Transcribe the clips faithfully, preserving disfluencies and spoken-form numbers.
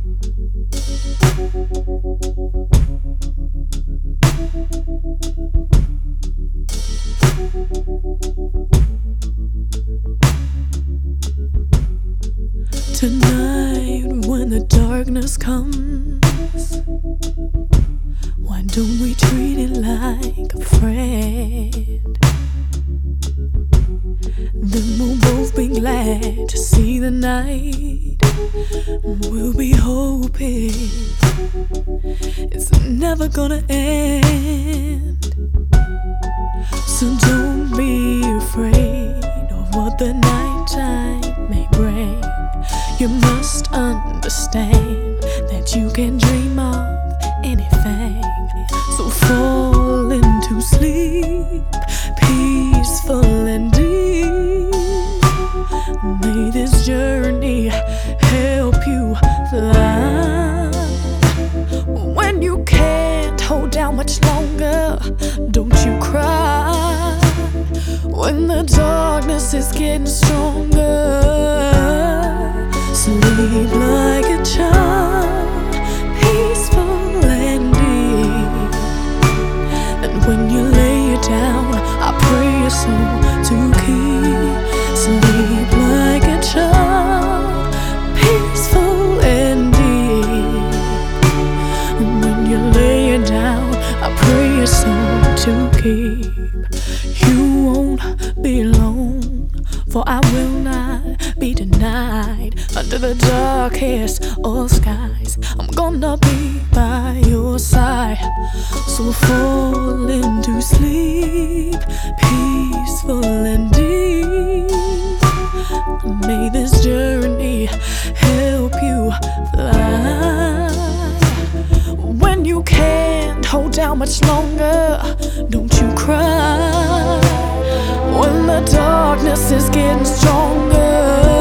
Tonight, when the darkness comes, why don't we treat it like a friend? Then we'll both be glad to see the night. We'll be hoping it's never gonna end. So don't be afraid of what the nighttime may bring. You must understand that you can dream of anything. So fall into sleep, peaceful and deep. May this journey help you fly. When you can't hold down much longer, don't you cry. When the darkness is getting stronger, sleep like a child, peaceful and deep. And when you lay it down, I pray your soul to keep. Sleep like a child, peaceful and deep. And when you lay it down, I pray your soul to keep. You won't be alone, for I will not be denied. Under the darkest of skies, I'm gonna be by your side. So fall into sleep, peaceful and deep. May this journey help you fly. When you can't hold down much longer, don't you cry. When the darkness is getting stronger,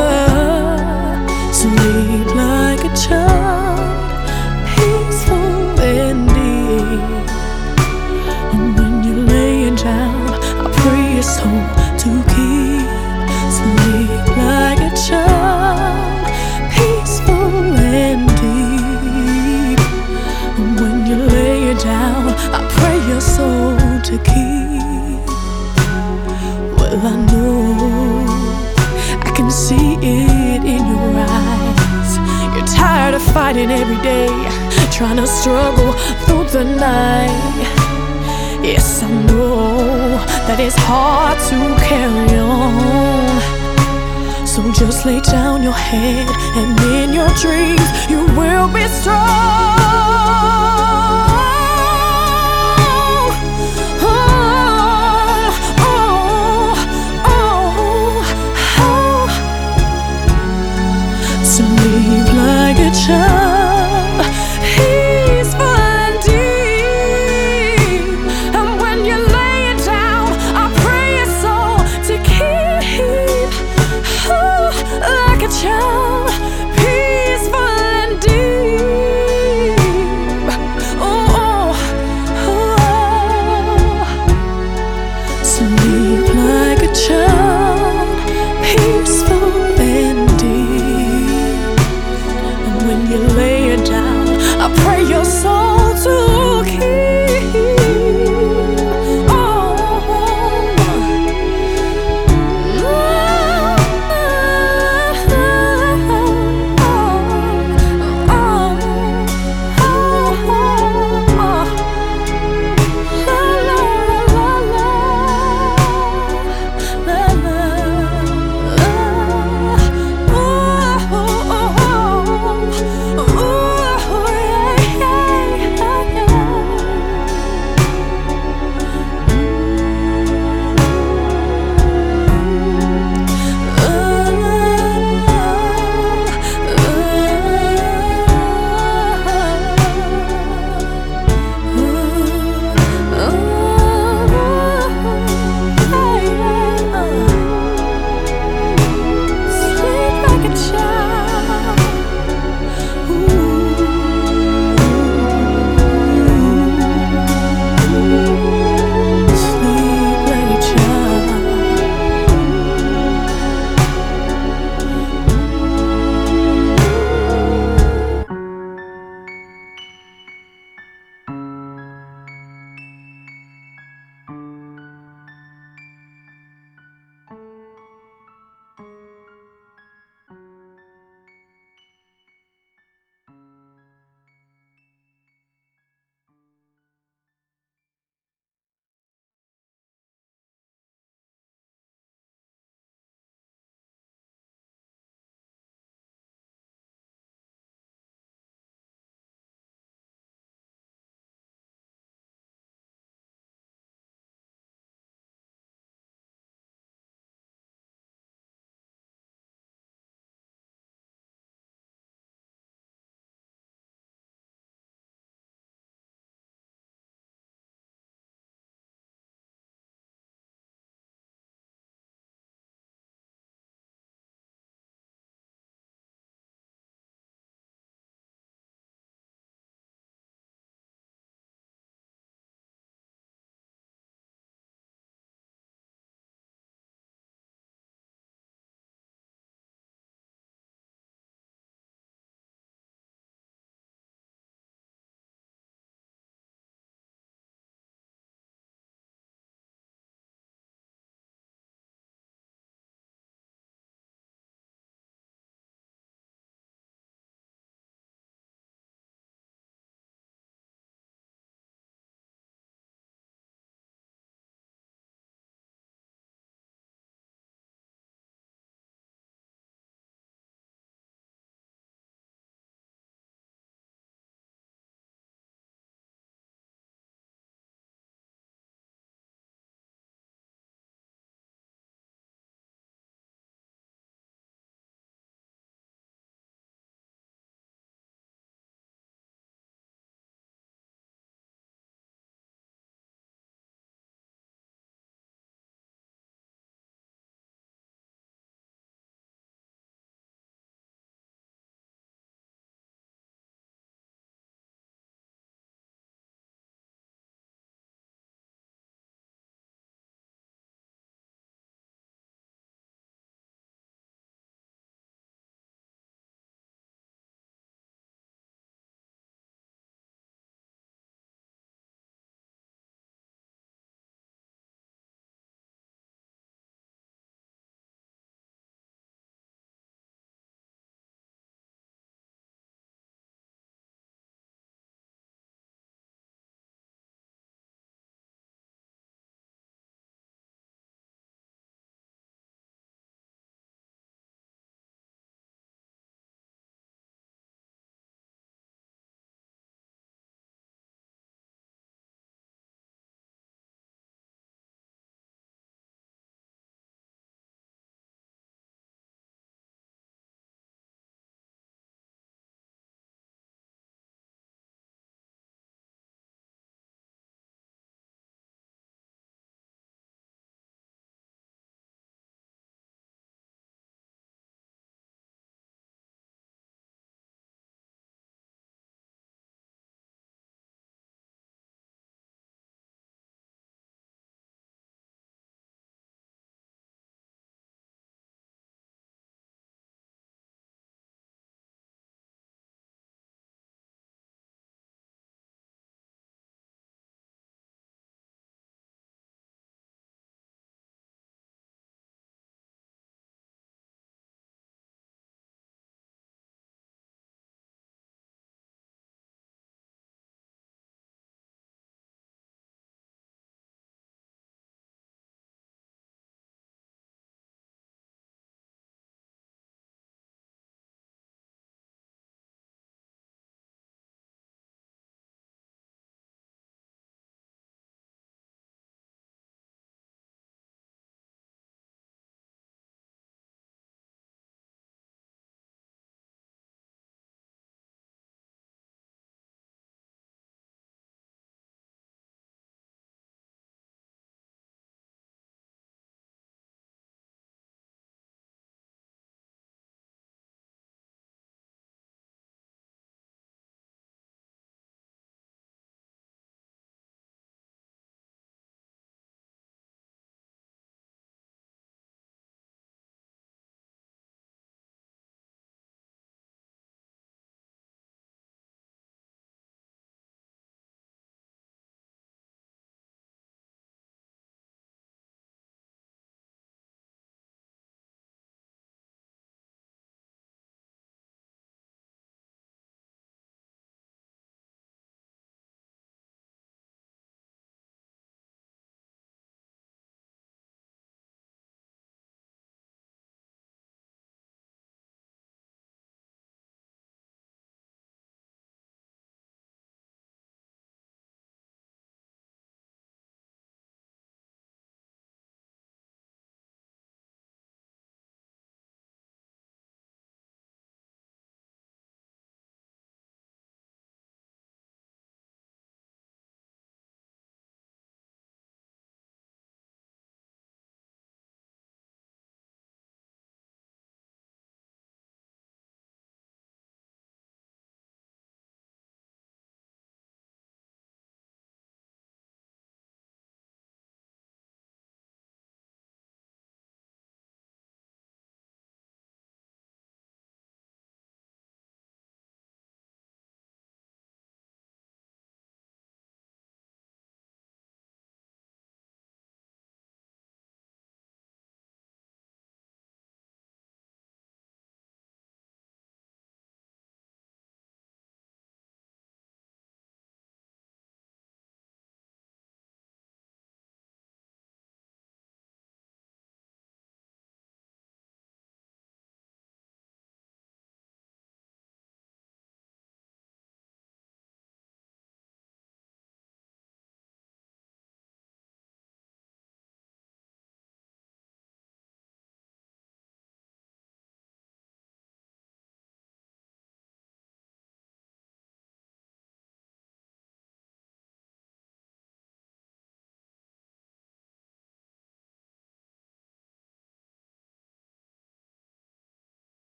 sleep like a child, peaceful and deep. And when you lay it down, I pray your soul to keep. Sleep like a child, peaceful and deep. And when you lay it down, I pray your soul to keep. Well, I know, I can see it in your eyes. You're tired of fighting every day, trying to struggle through the night. Yes, I know that it's hard to carry on. So just lay down your head, and in your dreams you will be strong. Sleep like a child, peaceful and deep. And when you lay it down, I pray your soul to keep. Ooh, like a child, peaceful and deep. Oh, oh, oh. Sleep like a child, peaceful and deep. When you lay it down, I pray your soul